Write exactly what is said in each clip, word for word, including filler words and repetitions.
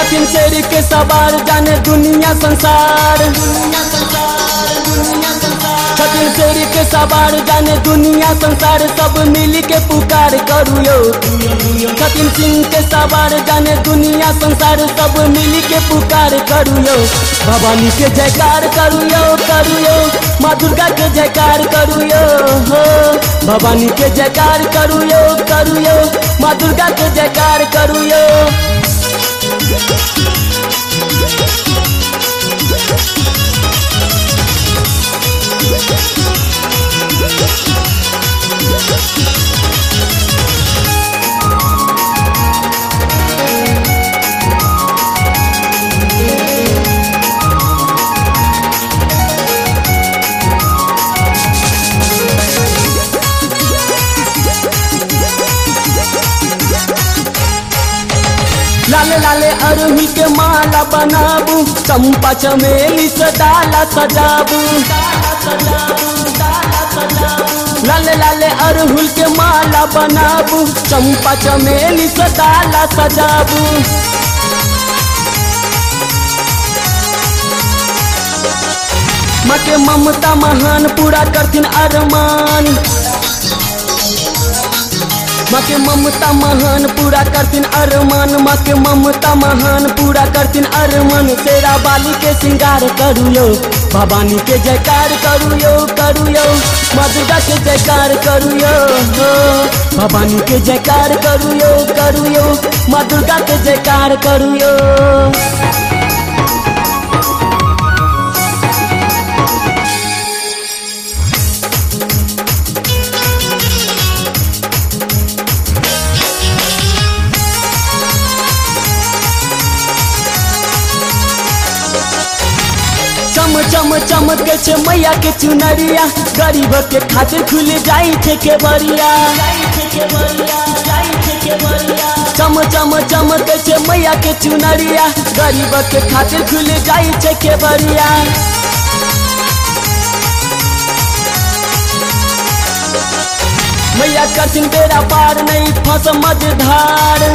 छथिन शेर के सवार जाने दुनिया संसार, छथिन शेर के सवार जाने दुनिया संसार, सब मिल के पुकार करू यो। छथिन सिंह के सवार जाने दुनिया संसार, सब मिल के पुकार करू यो। भवानी के जयकार करू यो, करू यो, माँ दुर्गा के जयकार करू यो हो। भवानी के जयकार करू यो, करू यो, माँ दुर्गा के जयकार करू यो। लाले लाले अरहुल के माला बनाबू, चंपा चमेली से डाला सजाबू। लाले लाले अरहुल के माला बनाबू, चंपा चमेली से डाला सजाबू। माँ के ममता महान पूरा करथिन अरमान, माँ के ममता महान पूरा करथिन अरमान, माँ के ममता महान पूरा करथिन अरमान। शेरा बाली के श्रृंगार करू यो, भवानी के जयकार करू यो, करू यो, माँ दुर्गा के जयकार करू यो हो। भवानी के जयकार करू यो, करू यो, माँ दुर्गा के जयकार करू यो। चम चम चमके छे मैया के चुनरिया, गरीब के खातिर खुल जाई छे केवरिया। चम चम चमके छे मैया के चुनरिया, गरीब के खातिर खुल जाई छे केवरिया। मैया करथिन बेड़ा पार नहीं फंस मझधार,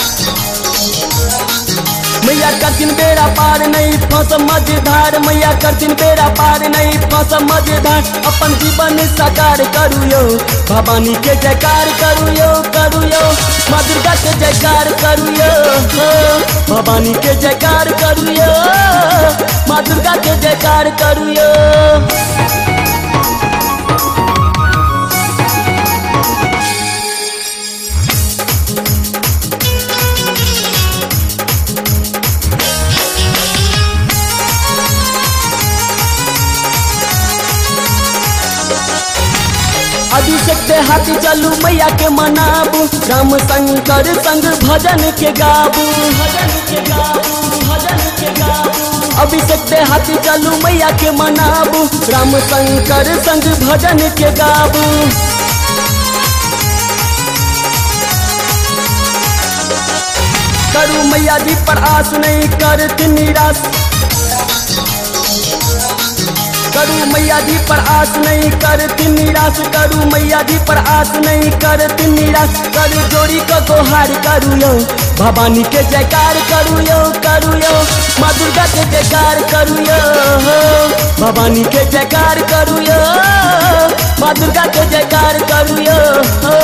मैया करथिन बेड़ा पार नहीं फंस मझधार, मैया करथिन बेड़ा पार नहीं फंस मझधार। अपन जीवन साकार करू यो, भवानी के जयकार करू यो, करू यो, माँ दुर्गा के जयकार करू यो हो। भवानी के जयकार करू यो, माँ दुर्गा के जयकार करू यो। अभिषेक दे हाथी चलू मैया के मनाबू, राम शंकर संग भजन के गाबू, भजन के गाबू, भजन के गाबू। अभिषेक दे हाथी चलू मैया के मनाबू, राम शंकर संग भजन के गाबू। करू मैया जी पर आस नहीं करती निराश, करू मैया जी पर आस नहीं करती निराश, करू मैया जी पर आस नहीं करती निराश। कर जोड़ी को गोहार करू यो, भवानी के जयकार करू यो, करू यो, माँ दुर्गा के जयकार करू यो हो। भवानी के जयकार करू यो, माँ दुर्गा के जयकार करू यो हो।